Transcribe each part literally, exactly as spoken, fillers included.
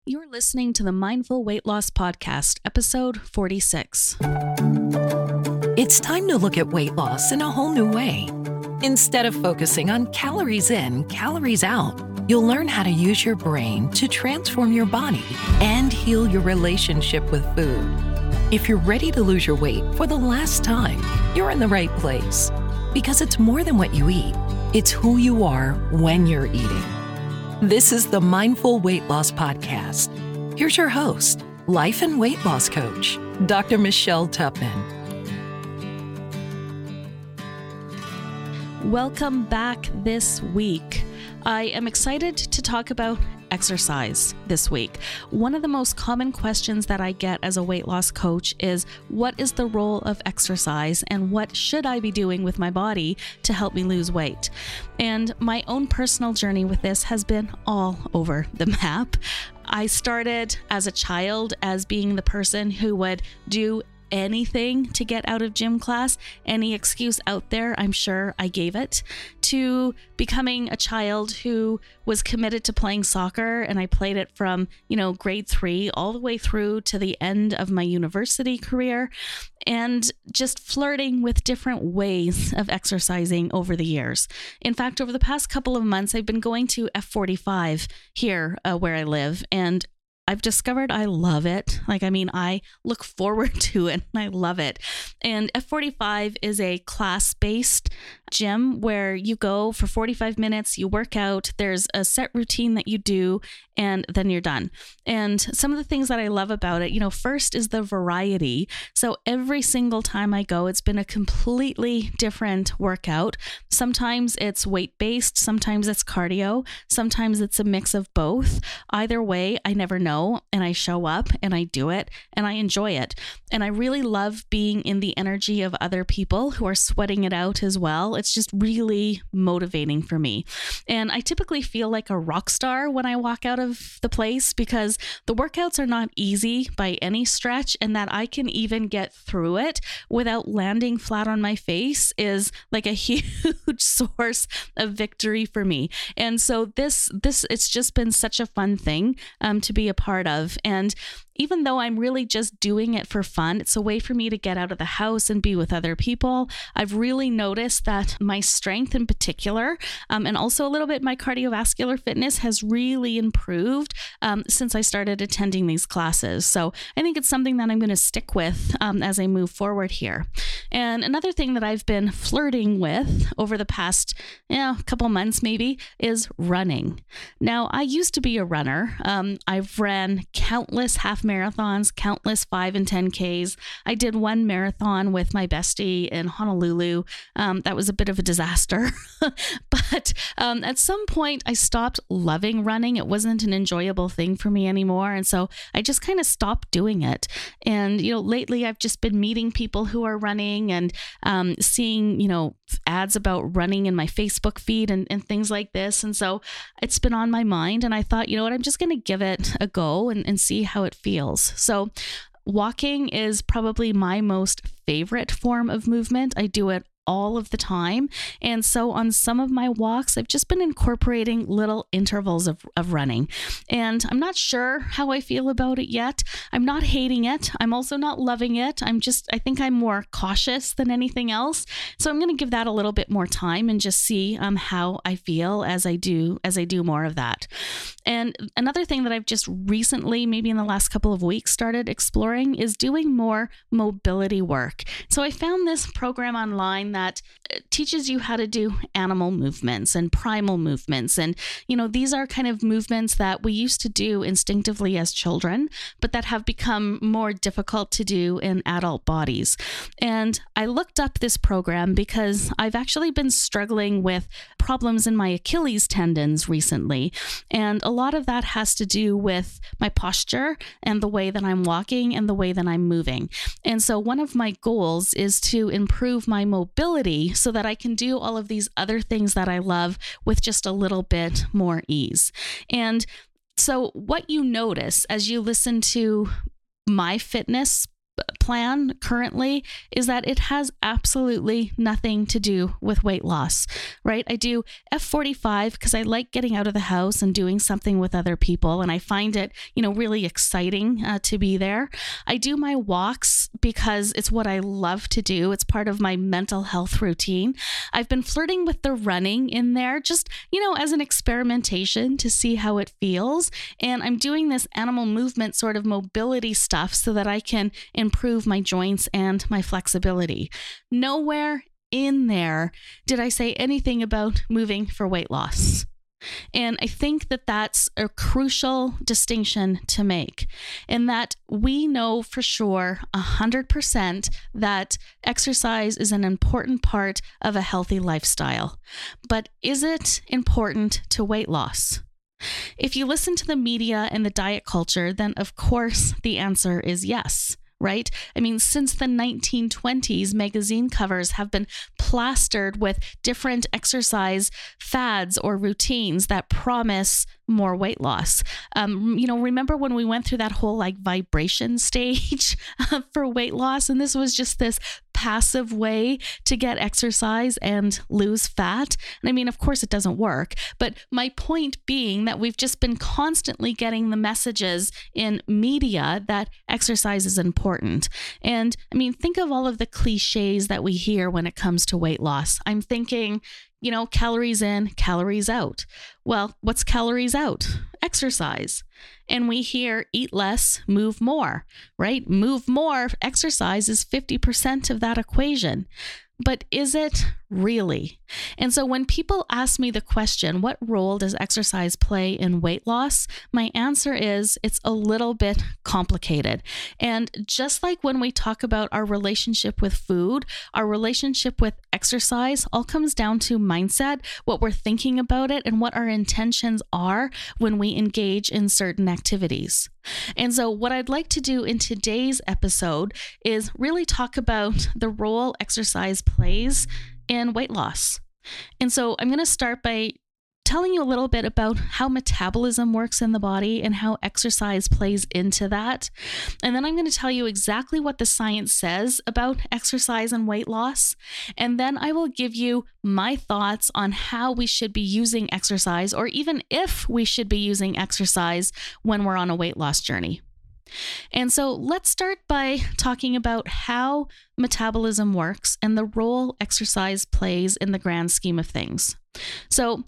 You're listening to the Mindful Weight Loss Podcast, episode forty-six. It's time to look at weight loss in a whole new way. Instead of focusing on calories in, calories out, you'll learn how to use your brain to transform your body and heal your relationship with food. If you're ready to lose your weight for the last time, you're in the right place. Because it's more than what you eat. It's who you are when you're eating. This is the Mindful Weight Loss Podcast. Here's your host, life and weight loss coach, Doctor Michelle Tupman. Welcome back this week. I am excited to talk about exercise this week. One of the most common questions that I get as a weight loss coach is, what is the role of exercise and what should I be doing with my body to help me lose weight? And my own personal journey with this has been all over the map. I started as a child as being the person who would do anything to get out of gym class. Any excuse out there, I'm sure I gave it, to becoming a child who was committed to playing soccer, and I played it from, you know, grade three all the way through to the end of my university career, and just flirting with different ways of exercising over the years. In fact, over the past couple of months, I've been going to F forty-five here uh, where I live, and I've discovered I love it. Like, I mean, I look forward to it and I love it. And F forty-five is a class-based gym where you go for forty-five minutes, you work out, there's a set routine that you do, and then you're done. And some of the things that I love about it, you know, first is the variety. So every single time I go, it's been a completely different workout. Sometimes it's weight-based, sometimes it's cardio, sometimes it's a mix of both. Either way, I never know, and I show up and I do it and I enjoy it. And I really love being in the energy of other people who are sweating it out as well. It's just really motivating for me. And I typically feel like a rock star when I walk out of the place, because the workouts are not easy by any stretch, and that I can even get through it without landing flat on my face is like a huge source of victory for me. And so this, this, it's just been such a fun thing um, to be a part of. And even though I'm really just doing it for fun, it's a way for me to get out of the house and be with other people. I've really noticed that my strength in particular, um, and also a little bit my cardiovascular fitness has really improved um, since I started attending these classes. So I think it's something that I'm going to stick with um, as I move forward here. And another thing that I've been flirting with over the past you know, couple months maybe is running. Now, I used to be a runner. Um, I've ran countless half marathons, countless five and ten Ks. I did one marathon with my bestie in Honolulu. Um, that was a bit of a disaster. But um, at some point, I stopped loving running. It wasn't an enjoyable thing for me anymore. And so I just kind of stopped doing it. And, you know, lately I've just been meeting people who are running and um, seeing, you know, ads about running in my Facebook feed and, and things like this. And so it's been on my mind. And I thought, you know what, I'm just going to give it a go and, and see how it feels. So walking is probably my most favorite form of movement. I do it all of the time. And so on some of my walks, I've just been incorporating little intervals of, of running. And I'm not sure how I feel about it yet. I'm not hating it. I'm also not loving it. I'm just, I think I'm more cautious than anything else. So I'm going to give that a little bit more time and just see um, how I feel as I do, as I do more of that. And another thing that I've just recently, maybe in the last couple of weeks, started exploring is doing more mobility work. So I found this program online that teaches you how to do animal movements and primal movements. And, you know, these are kind of movements that we used to do instinctively as children, but that have become more difficult to do in adult bodies. And I looked up this program because I've actually been struggling with problems in my Achilles tendons recently. And a lot of that has to do with my posture and the way that I'm walking and the way that I'm moving. And so one of my goals is to improve my mobility so that I can do all of these other things that I love with just a little bit more ease. And so what you notice as you listen to my fitness plan currently is that it has absolutely nothing to do with weight loss, right? I do F forty-five because I like getting out of the house and doing something with other people. And I find it, you know, really exciting uh, to be there. I do my walks because it's what I love to do. It's part of my mental health routine. I've been flirting with the running in there, just, you know, as an experimentation to see how it feels. And I'm doing this animal movement sort of mobility stuff so that I can improve my joints and my flexibility. Nowhere in there did I say anything about moving for weight loss. And I think that that's a crucial distinction to make, in that we know for sure one hundred percent that exercise is an important part of a healthy lifestyle. But is it important to weight loss? If you listen to the media and the diet culture, then of course the answer is yes. Right? I mean, since the nineteen twenties, magazine covers have been plastered with different exercise fads or routines that promise more weight loss. Um, you know, remember when we went through that whole like vibration stage for weight loss? And this was just this passive way to get exercise and lose fat. And I mean, of course it doesn't work, but my point being that we've just been constantly getting the messages in media that exercise is important. And I mean, think of all of the cliches that we hear when it comes to weight loss. I'm thinking, you know, calories in, calories out. Well, what's calories out? Exercise. And we hear eat less, move more, right? Move more, exercise is fifty percent of that equation. But is it really? And so when people ask me the question, what role does exercise play in weight loss? My answer is it's a little bit complicated. And just like when we talk about our relationship with food, our relationship with exercise all comes down to mindset, what we're thinking about it, and what our intentions are when we engage in certain activities. And so what I'd like to do in today's episode is really talk about the role exercise plays in weight loss. And so I'm going to start by telling you a little bit about how metabolism works in the body and how exercise plays into that. And then I'm going to tell you exactly what the science says about exercise and weight loss. And then I will give you my thoughts on how we should be using exercise, or even if we should be using exercise when we're on a weight loss journey. And so let's start by talking about how metabolism works and the role exercise plays in the grand scheme of things. So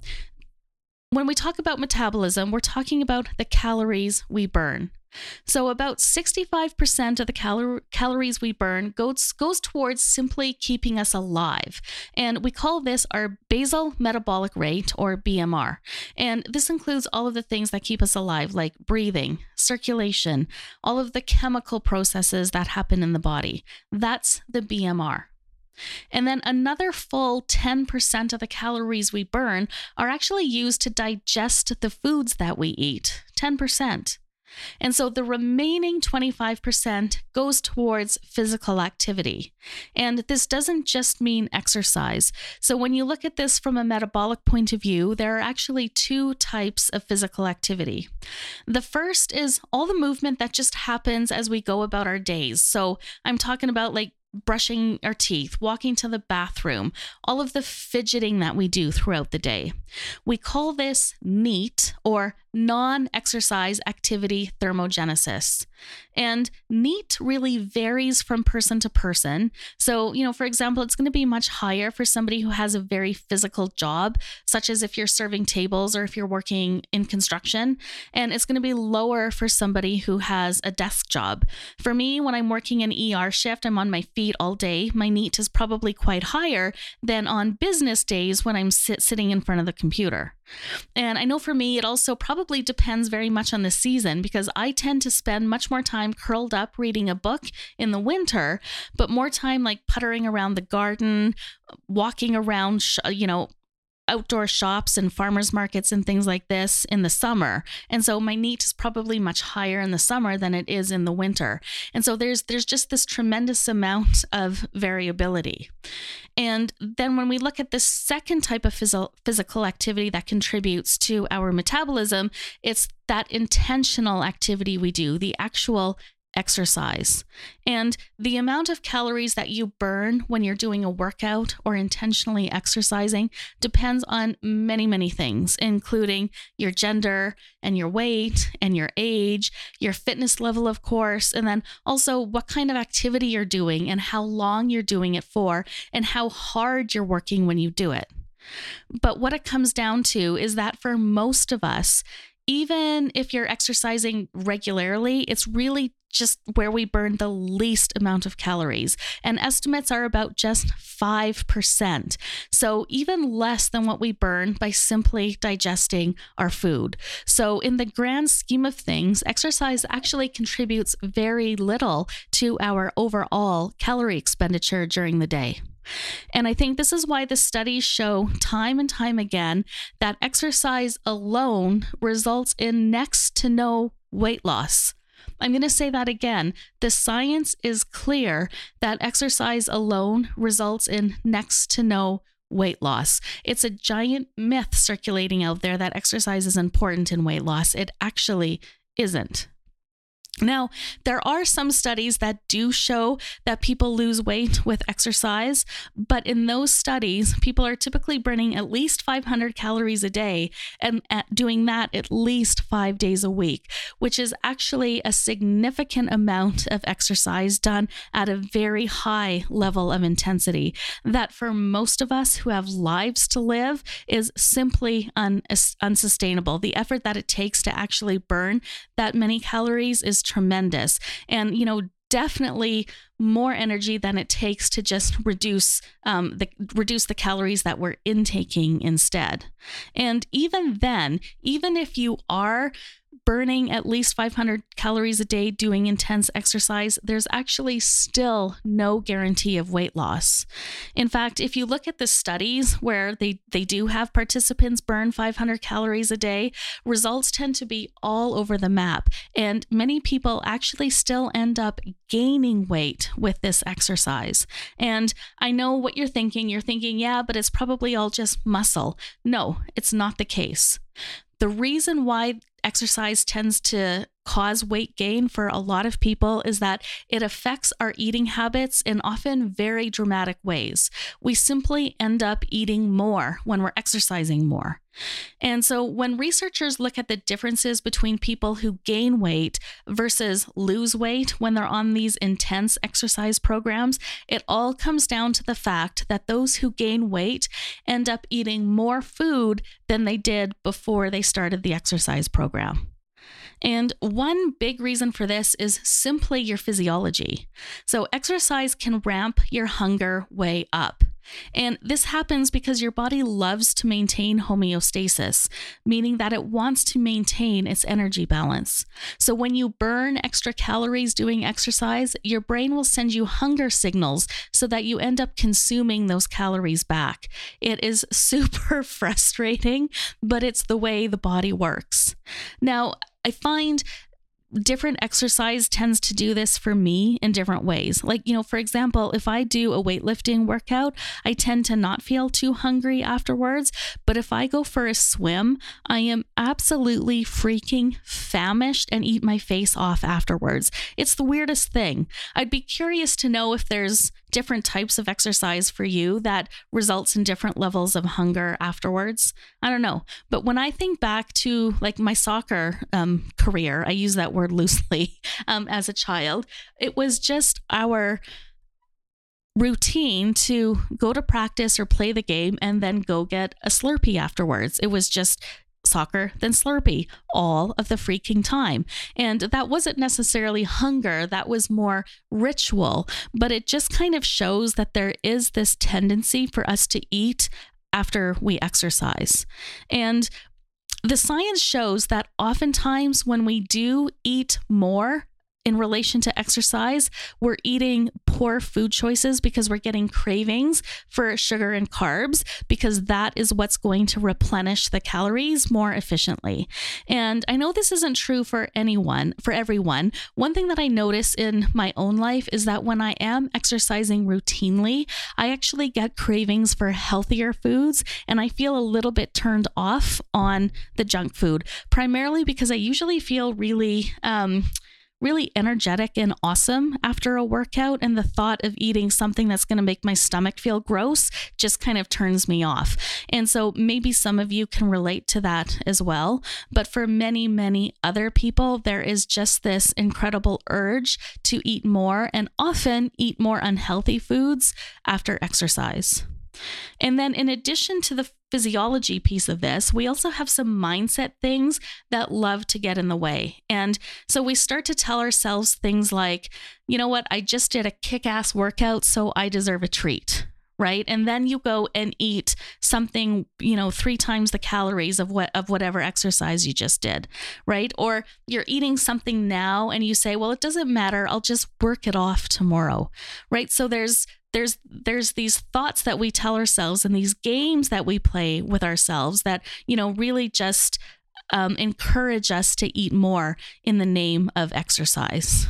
when we talk about metabolism, we're talking about the calories we burn. So about sixty-five percent of the cal- calories we burn goes, goes towards simply keeping us alive. And we call this our basal metabolic rate, or B M R. And this includes all of the things that keep us alive, like breathing, circulation, all of the chemical processes that happen in the body. That's the B M R. And then another full ten percent of the calories we burn are actually used to digest the foods that we eat, ten percent. And so the remaining twenty-five percent goes towards physical activity. And this doesn't just mean exercise. So when you look at this from a metabolic point of view, there are actually two types of physical activity. The first is all the movement that just happens as we go about our days. So I'm talking about like brushing our teeth, walking to the bathroom, all of the fidgeting that we do throughout the day. We call this NEAT, or non-exercise activity thermogenesis. And NEAT really varies from person to person. So, you know, for example, it's going to be much higher for somebody who has a very physical job, such as if you're serving tables or if you're working in construction. And it's going to be lower for somebody who has a desk job. For me, when I'm working an E R shift, I'm on my feet all day. My NEAT is probably quite higher than on business days when I'm sit- sitting in front of the computer. And I know for me, it also probably depends very much on the season, because I tend to spend much more time curled up reading a book in the winter, but more time like puttering around the garden, walking around, sh- you know, outdoor shops and farmers markets and things like this in the summer. And so my NEAT is probably much higher in the summer than it is in the winter. And so there's there's just this tremendous amount of variability. And then when we look at the second type of phys- physical activity that contributes to our metabolism, it's that intentional activity we do, the actual exercise. And the amount of calories that you burn when you're doing a workout or intentionally exercising depends on many, many things, including your gender and your weight and your age, your fitness level, of course, and then also what kind of activity you're doing and how long you're doing it for and how hard you're working when you do it. But what it comes down to is that for most of us, even if you're exercising regularly, it's really just where we burn the least amount of calories. And estimates are about just five percent. So even less than what we burn by simply digesting our food. So in the grand scheme of things, exercise actually contributes very little to our overall calorie expenditure during the day. And I think this is why the studies show time and time again that exercise alone results in next to no weight loss. I'm going to say that again. The science is clear that exercise alone results in next to no weight loss. It's a giant myth circulating out there that exercise is important in weight loss. It actually isn't. Now, there are some studies that do show that people lose weight with exercise, but in those studies, people are typically burning at least five hundred calories a day and at doing that at least five days a week, which is actually a significant amount of exercise done at a very high level of intensity that for most of us who have lives to live is simply un- unsustainable. The effort that it takes to actually burn that many calories is tremendous. And, you know, definitely more energy than it takes to just reduce um, the reduce the calories that we're intaking instead. And even then, even if you are burning at least five hundred calories a day doing intense exercise, there's actually still no guarantee of weight loss. In fact, if you look at the studies where they, they do have participants burn five hundred calories a day, results tend to be all over the map. And many people actually still end up gaining weight with this exercise. And I know what you're thinking. You're thinking, yeah, but it's probably all just muscle. No, it's not the case. The reason why exercise tends to cause weight gain for a lot of people is that it affects our eating habits in often very dramatic ways. We simply end up eating more when we're exercising more. And so when researchers look at the differences between people who gain weight versus lose weight when they're on these intense exercise programs, it all comes down to the fact that those who gain weight end up eating more food than they did before they started the exercise program. And one big reason for this is simply your physiology. So exercise can ramp your hunger way up. And this happens because your body loves to maintain homeostasis, meaning that it wants to maintain its energy balance. So when you burn extra calories doing exercise, your brain will send you hunger signals so that you end up consuming those calories back. It is super frustrating, but it's the way the body works. Now, I find different exercise tends to do this for me in different ways. Like, you know, for example, if I do a weightlifting workout, I tend to not feel too hungry afterwards. But if I go for a swim, I am absolutely freaking famished and eat my face off afterwards. It's the weirdest thing. I'd be curious to know if there's different types of exercise for you that results in different levels of hunger afterwards. I don't know. But when I think back to like my soccer um, career, I use that word loosely, um, as a child, it was just our routine to go to practice or play the game and then go get a Slurpee afterwards. It was just soccer, then Slurpee all of the freaking time. And that wasn't necessarily hunger, that was more ritual, but it just kind of shows that there is this tendency for us to eat after we exercise. And the science shows that oftentimes when we do eat more in relation to exercise, we're eating poor food choices because we're getting cravings for sugar and carbs because that is what's going to replenish the calories more efficiently. And I know this isn't true for anyone, for everyone. One thing that I notice in my own life is that when I am exercising routinely, I actually get cravings for healthier foods and I feel a little bit turned off on the junk food, primarily because I usually feel really, um, really energetic and awesome after a workout. And the thought of eating something that's going to make my stomach feel gross just kind of turns me off. And so maybe some of you can relate to that as well. But for many, many other people, there is just this incredible urge to eat more and often eat more unhealthy foods after exercise. And then in addition to the physiology piece of this, we also have some mindset things that love to get in the way. And so we start to tell ourselves things like, you know what, I just did a kick-ass workout, so I deserve a treat. Right. And then you go and eat something, you know, three times the calories of what of whatever exercise you just did. Right. Or you're eating something now and you say, well, it doesn't matter. I'll just work it off tomorrow. Right. So there's there's there's these thoughts that we tell ourselves and these games that we play with ourselves that, you know, really just um, encourage us to eat more in the name of exercise.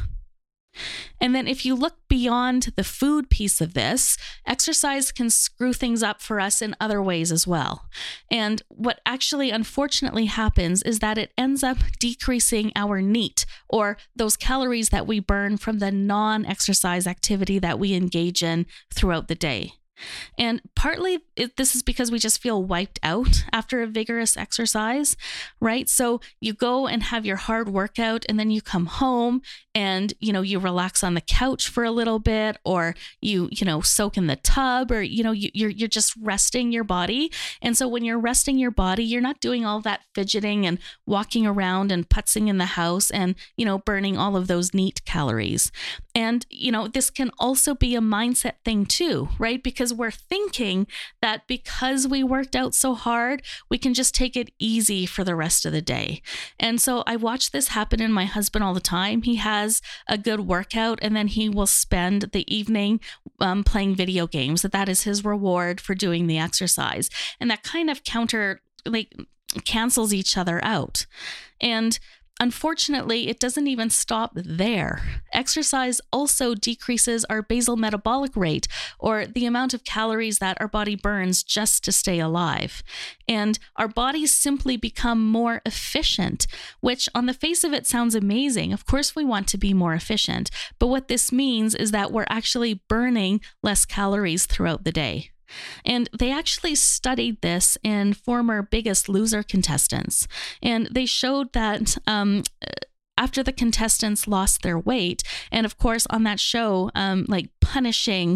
And then if you look beyond the food piece of this, exercise can screw things up for us in other ways as well. And what actually unfortunately happens is that it ends up decreasing our NEAT, or those calories that we burn from the non-exercise activity that we engage in throughout the day. And partly it, this is because we just feel wiped out after a vigorous exercise, right? So you go and have your hard workout and then you come home and, you know, you relax on the couch for a little bit, or you, you know, soak in the tub, or, you know, you, you're, you're just resting your body. And so when you're resting your body, you're not doing all that fidgeting and walking around and putzing in the house and, you know, burning all of those NEAT calories. And, you know, this can also be a mindset thing too, right? Because we're thinking that because we worked out so hard, we can just take it easy for the rest of the day. And so I watch this happen in my husband all the time. He has a good workout and then he will spend the evening um, playing video games. That that is his reward for doing the exercise. And that kind of counter, like, cancels each other out. And unfortunately, it doesn't even stop there. Exercise also decreases our basal metabolic rate, or the amount of calories that our body burns just to stay alive. And our bodies simply become more efficient, which on the face of it sounds amazing. Of course, we want to be more efficient. But what this means is that we're actually burning less calories throughout the day. And they actually studied this in former Biggest Loser contestants. And they showed that um, after the contestants lost their weight, and of course on that show, um, like punishing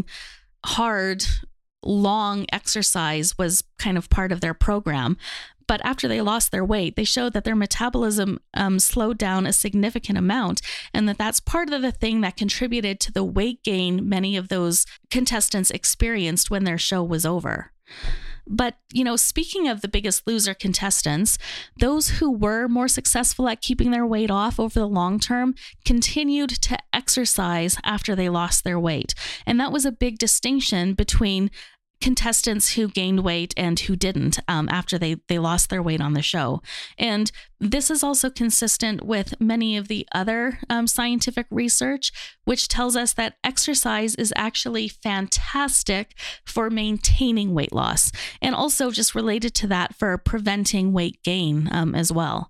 hard, long exercise was kind of part of their program. But after they lost their weight, they showed that their metabolism um, slowed down a significant amount, and that that's part of the thing that contributed to the weight gain many of those contestants experienced when their show was over. But, you know, speaking of the Biggest Loser contestants, those who were more successful at keeping their weight off over the long term continued to exercise after they lost their weight. And that was a big distinction between contestants who gained weight and who didn't um, after they, they lost their weight on the show. And this is also consistent with many of the other um, scientific research, which tells us that exercise is actually fantastic for maintaining weight loss, and also just related to that for preventing weight gain um, as well.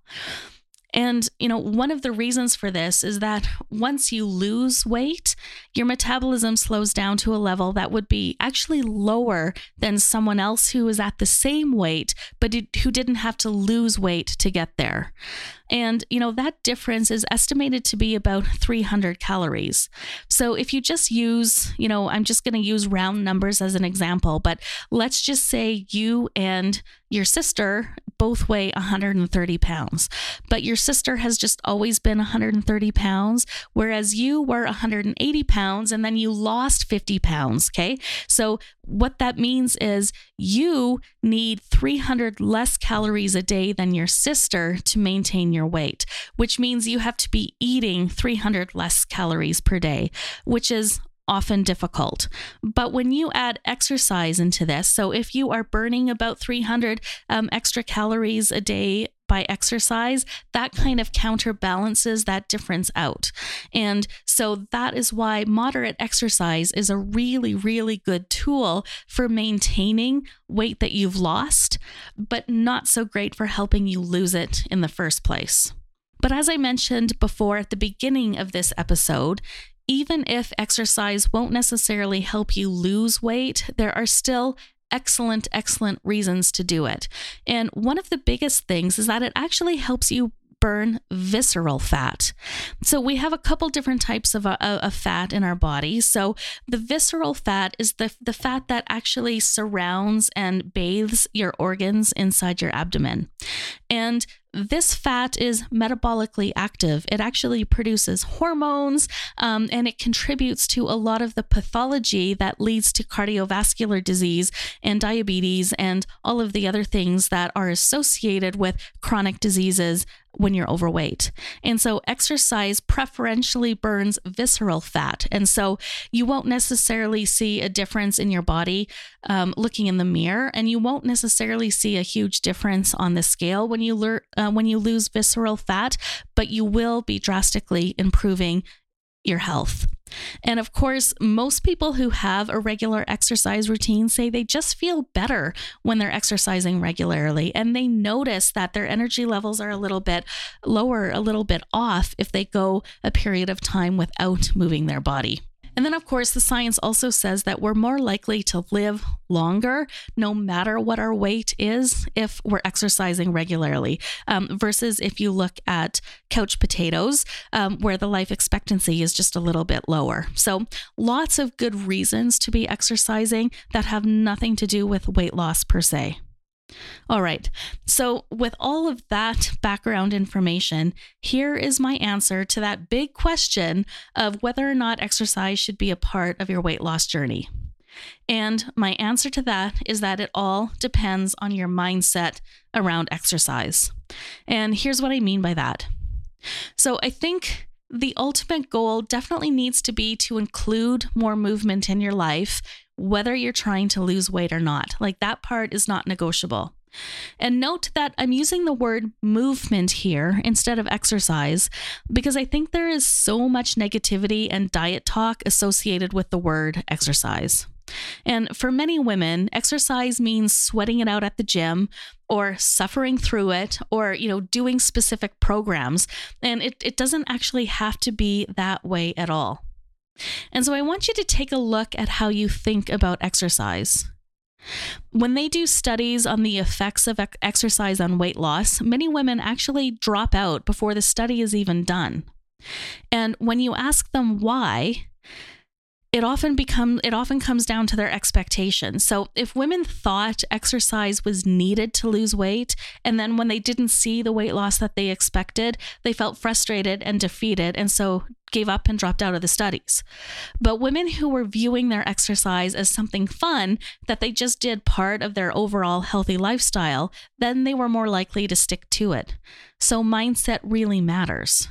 And, you know, one of the reasons for this is that once you lose weight, your metabolism slows down to a level that would be actually lower than someone else who is at the same weight, but who didn't have to lose weight to get there. And, you know, that difference is estimated to be about three hundred calories. So if you just use, you know, I'm just going to use round numbers as an example, but let's just say you and your sister both weigh one hundred thirty pounds, but your sister has just always been one hundred thirty pounds, whereas you were one hundred eighty pounds and then you lost fifty pounds. Okay. So what that means is you need three hundred less calories a day than your sister to maintain your weight, which means you have to be eating three hundred less calories per day, which is often difficult. But when you add exercise into this, so if you are burning about three hundred um, extra calories a day by exercise, that kind of counterbalances that difference out. And so that is why moderate exercise is a really, really good tool for maintaining weight that you've lost, but not so great for helping you lose it in the first place. But as I mentioned before at the beginning of this episode, even if exercise won't necessarily help you lose weight, there are still excellent, excellent reasons to do it. And one of the biggest things is that it actually helps you burn visceral fat. So we have a couple different types of, uh, of fat in our body. So the visceral fat is the, the fat that actually surrounds and bathes your organs inside your abdomen. And this fat is metabolically active. It actually produces hormones, um, and it contributes to a lot of the pathology that leads to cardiovascular disease and diabetes and all of the other things that are associated with chronic diseases when you're overweight. And so exercise preferentially burns visceral fat. And so you won't necessarily see a difference in your body um, looking in the mirror, and you won't necessarily see a huge difference on the scale when you learn uh, when you lose visceral fat, but you will be drastically improving your health. And of course, most people who have a regular exercise routine say they just feel better when they're exercising regularly, and they notice that their energy levels are a little bit lower, a little bit off if they go a period of time without moving their body. And then, of course, the science also says that we're more likely to live longer, no matter what our weight is, if we're exercising regularly, um, versus if you look at couch potatoes, um, where the life expectancy is just a little bit lower. So lots of good reasons to be exercising that have nothing to do with weight loss per se. All right, so with all of that background information, here is my answer to that big question of whether or not exercise should be a part of your weight loss journey. And my answer to that is that it all depends on your mindset around exercise. And here's what I mean by that. So I think the ultimate goal definitely needs to be to include more movement in your life, whether you're trying to lose weight or not. Like, that part is not negotiable. And note that I'm using the word movement here instead of exercise because I think there is so much negativity and diet talk associated with the word exercise. And for many women, exercise means sweating it out at the gym or suffering through it or, you know, doing specific programs. And it, it doesn't actually have to be that way at all. And so I want you to take a look at how you think about exercise. When they do studies on the effects of ex- exercise on weight loss, many women actually drop out before the study is even done. And when you ask them why, it often become it often comes down to their expectations. So if women thought exercise was needed to lose weight, and then when they didn't see the weight loss that they expected, they felt frustrated and defeated, and so gave up and dropped out of the studies. But women who were viewing their exercise as something fun that they just did part of their overall healthy lifestyle, then they were more likely to stick to it. So mindset really matters.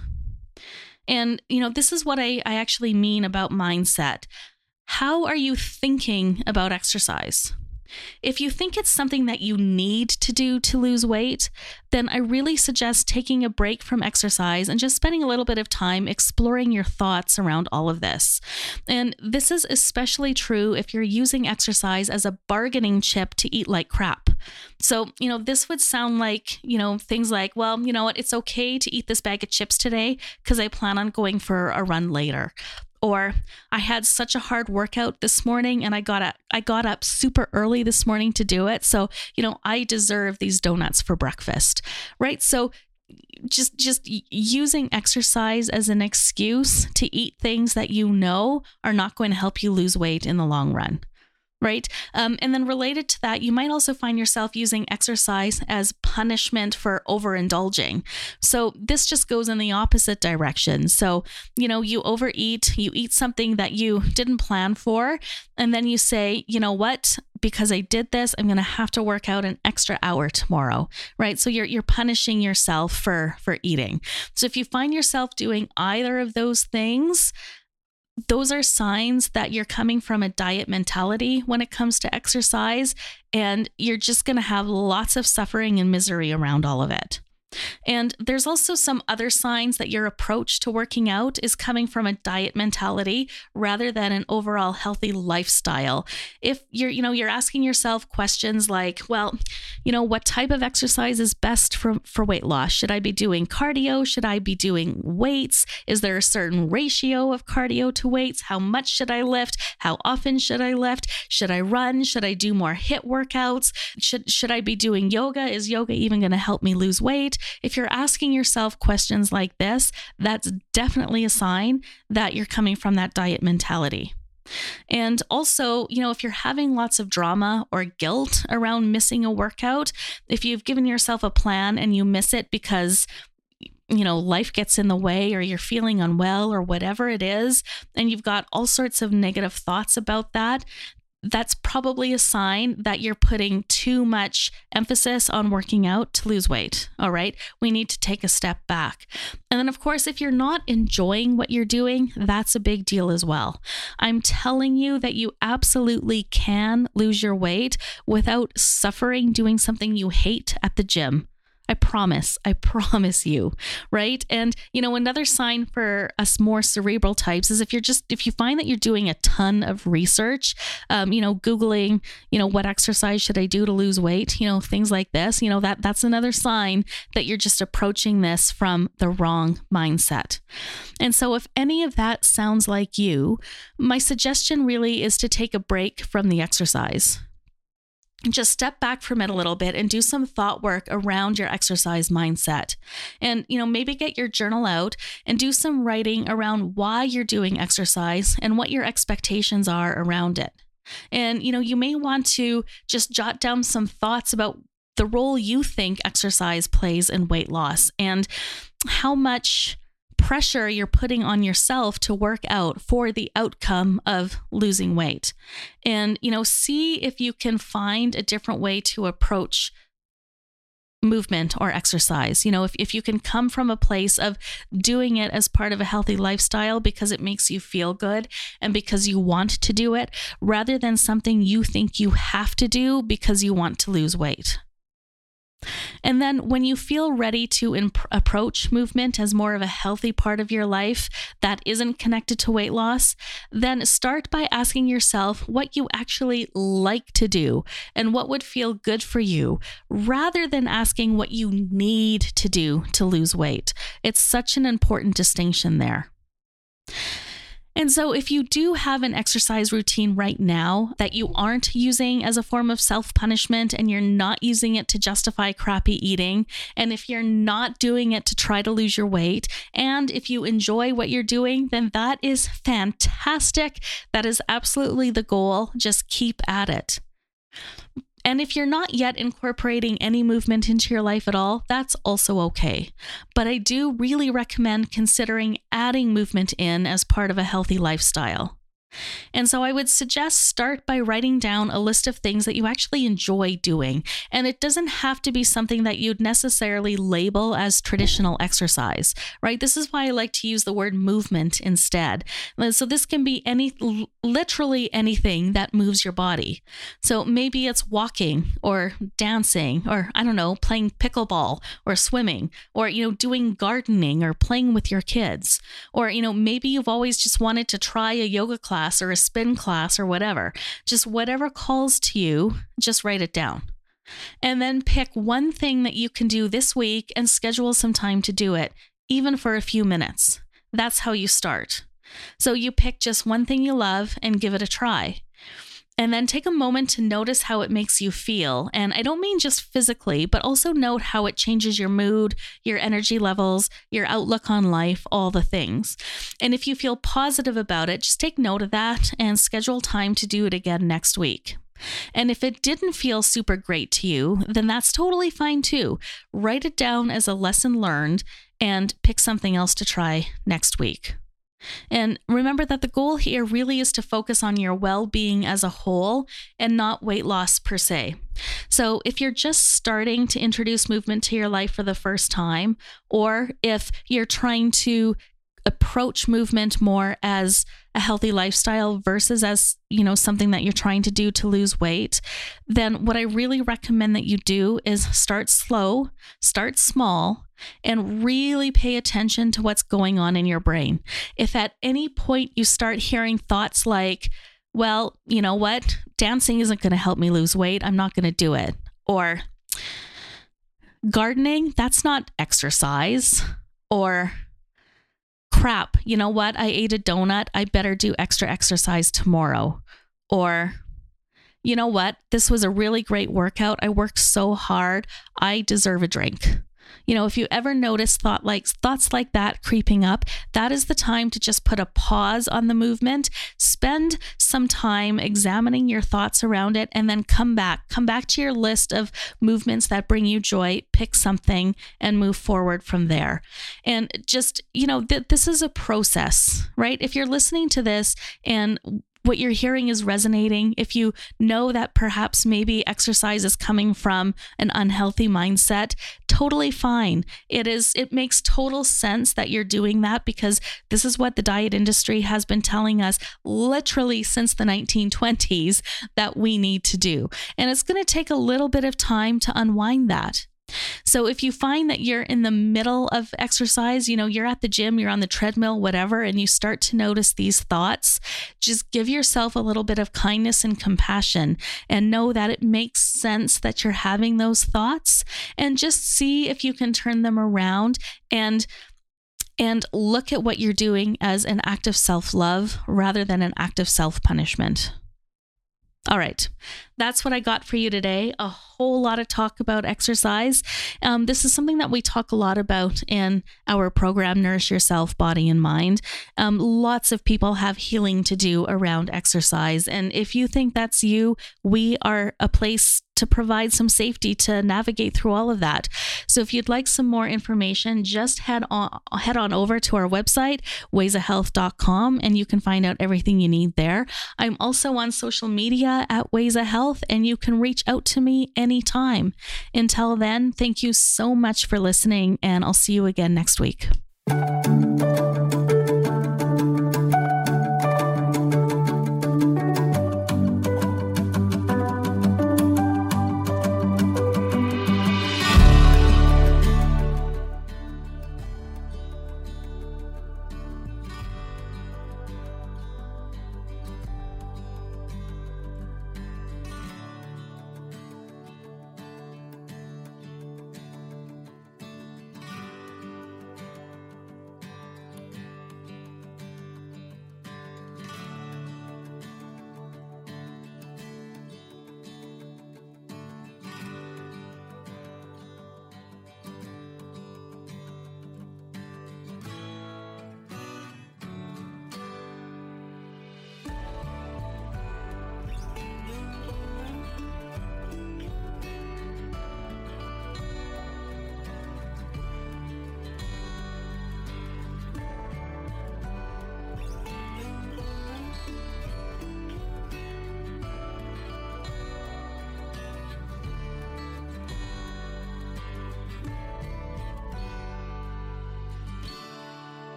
And, you know, this is what I, I actually mean about mindset. How are you thinking about exercise? If you think it's something that you need to do to lose weight, then I really suggest taking a break from exercise and just spending a little bit of time exploring your thoughts around all of this. And this is especially true if you're using exercise as a bargaining chip to eat like crap. So, you know, this would sound like, you know, things like, well, you know what, it's okay to eat this bag of chips today because I plan on going for a run later. Or I had such a hard workout this morning and I got up, I got up super early this morning to do it. So, you know, I deserve these donuts for breakfast, right? So just, just using exercise as an excuse to eat things that you know are not going to help you lose weight in the long run. Right. Um, and then related to that, you might also find yourself using exercise as punishment for overindulging. So this just goes in the opposite direction. So, you know, you overeat, you eat something that you didn't plan for, and then you say, you know what, because I did this, I'm going to have to work out an extra hour tomorrow. Right. So you're you're punishing yourself for for eating. So if you find yourself doing either of those things, those are signs that you're coming from a diet mentality when it comes to exercise, and you're just going to have lots of suffering and misery around all of it. And there's also some other signs that your approach to working out is coming from a diet mentality rather than an overall healthy lifestyle. If you're, you know, you're asking yourself questions like, well, you know, what type of exercise is best for, for weight loss? Should I be doing cardio? Should I be doing weights? Is there a certain ratio of cardio to weights? How much should I lift? How often should I lift? Should I run? Should I do more HIIT workouts? Should, should I be doing yoga? Is yoga even going to help me lose weight? If you're asking yourself questions like this, that's definitely a sign that you're coming from that diet mentality. And also, you know, if you're having lots of drama or guilt around missing a workout, if you've given yourself a plan and you miss it because, you know, life gets in the way or you're feeling unwell or whatever it is, and you've got all sorts of negative thoughts about that, that's probably a sign that you're putting too much emphasis on working out to lose weight. All right. We need to take a step back. And then, of course, if you're not enjoying what you're doing, that's a big deal as well. I'm telling you that you absolutely can lose your weight without suffering doing something you hate at the gym. I promise, I promise you, right? And, you know, another sign for us more cerebral types is if you're just, if you find that you're doing a ton of research, um, you know, Googling, you know, what exercise should I do to lose weight? You know, things like this, you know, that that's another sign that you're just approaching this from the wrong mindset. And so if any of that sounds like you, my suggestion really is to take a break from the exercise. Just step back from it a little bit and do some thought work around your exercise mindset. And, you know, maybe get your journal out and do some writing around why you're doing exercise and what your expectations are around it. And, you know, you may want to just jot down some thoughts about the role you think exercise plays in weight loss and how much pressure you're putting on yourself to work out for the outcome of losing weight. And, you know, see if you can find a different way to approach movement or exercise. You know, if, if you can come from a place of doing it as part of a healthy lifestyle because it makes you feel good and because you want to do it, rather than something you think you have to do because you want to lose weight. And then when you feel ready to imp- approach movement as more of a healthy part of your life that isn't connected to weight loss, then start by asking yourself what you actually like to do and what would feel good for you, rather than asking what you need to do to lose weight. It's such an important distinction there. And so if you do have an exercise routine right now that you aren't using as a form of self-punishment and you're not using it to justify crappy eating, and if you're not doing it to try to lose your weight, and if you enjoy what you're doing, then that is fantastic. That is absolutely the goal. Just keep at it. And if you're not yet incorporating any movement into your life at all, that's also okay. But I do really recommend considering adding movement in as part of a healthy lifestyle. And so I would suggest start by writing down a list of things that you actually enjoy doing. And it doesn't have to be something that you'd necessarily label as traditional exercise, right? This is why I like to use the word movement instead. So this can be any, literally anything that moves your body. So maybe it's walking or dancing or, I don't know, playing pickleball or swimming or, you know, doing gardening or playing with your kids. Or, you know, maybe you've always just wanted to try a yoga class or a spin class or whatever. Just whatever calls to you, just write it down. And then pick one thing that you can do this week and schedule some time to do it, even for a few minutes. That's how you start. So you pick just one thing you love and give it a try. And then take a moment to notice how it makes you feel. And I don't mean just physically, but also note how it changes your mood, your energy levels, your outlook on life, all the things. And if you feel positive about it, just take note of that and schedule time to do it again next week. And if it didn't feel super great to you, then that's totally fine too. Write it down as a lesson learned and pick something else to try next week. And remember that the goal here really is to focus on your well-being as a whole and not weight loss per se. So if you're just starting to introduce movement to your life for the first time, or if you're trying to approach movement more as a healthy lifestyle versus as, you know, something that you're trying to do to lose weight, then what I really recommend that you do is start slow, start small, and really pay attention to what's going on in your brain. If at any point you start hearing thoughts like, well, you know what? Dancing isn't going to help me lose weight. I'm not going to do it. Or gardening, that's not exercise. Or crap, you know what? I ate a donut. I better do extra exercise tomorrow. Or, you know what? This was a really great workout. I worked so hard. I deserve a drink. You know, if you ever notice thought like thoughts like that creeping up, that is the time to just put a pause on the movement, spend some time examining your thoughts around it, and then come back. Come back to your list of movements that bring you joy, pick something, and move forward from there. And just, you know, th- this is a process, right? If you're listening to this and what you're hearing is resonating, if you know that perhaps maybe exercise is coming from an unhealthy mindset, totally fine. It is, it makes total sense that you're doing that, because this is what the diet industry has been telling us literally since the nineteen twenties that we need to do. And it's going to take a little bit of time to unwind that. So if you find that you're in the middle of exercise, you know, you're at the gym, you're on the treadmill, whatever, and you start to notice these thoughts, just give yourself a little bit of kindness and compassion and know that it makes sense that you're having those thoughts, and just see if you can turn them around and and look at what you're doing as an act of self-love rather than an act of self-punishment. All right, that's what I got for you today. A whole lot of talk about exercise. Um, this is something that we talk a lot about in our program, Nourish Yourself, Body and Mind. Um, lots of people have healing to do around exercise. And if you think that's you, we are a place to provide some safety to navigate through all of that. So if you'd like some more information, just head on head on over to our website, ways of health dot com, and you can find out everything you need there. I'm also on social media at Ways of Health, and you can reach out to me anytime. Until then, thank you so much for listening, and I'll see you again next week.